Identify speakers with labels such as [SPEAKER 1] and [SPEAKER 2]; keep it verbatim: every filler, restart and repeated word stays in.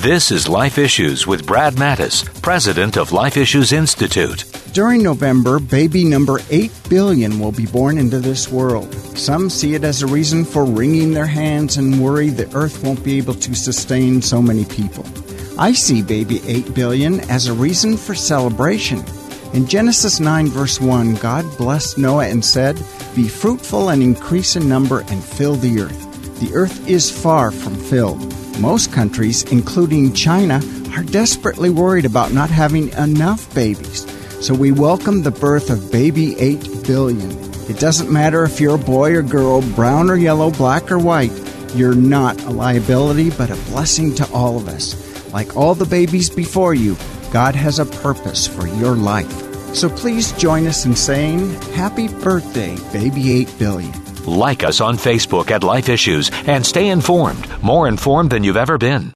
[SPEAKER 1] This is Life Issues with Brad Mattis, president of Life Issues Institute.
[SPEAKER 2] During November, baby number eight billion will be born into this world. Some see it as a reason for wringing their hands and worry the earth won't be able to sustain so many people. I see baby eight billion as a reason for celebration. In Genesis nine, verse one, God blessed Noah and said, "Be fruitful and increase in number and fill the earth." The earth is far from filled. Most countries, including China, are desperately worried about not having enough babies. So we welcome the birth of baby eight billion. It doesn't matter if you're a boy or girl, brown or yellow, black or white. You're not a liability, but a blessing to all of us. Like all the babies before you, God has a purpose for your life. So please join us in saying, Happy birthday, baby eight billion.
[SPEAKER 1] Like us on Facebook at Life Issues and stay informed, more informed than you've ever been.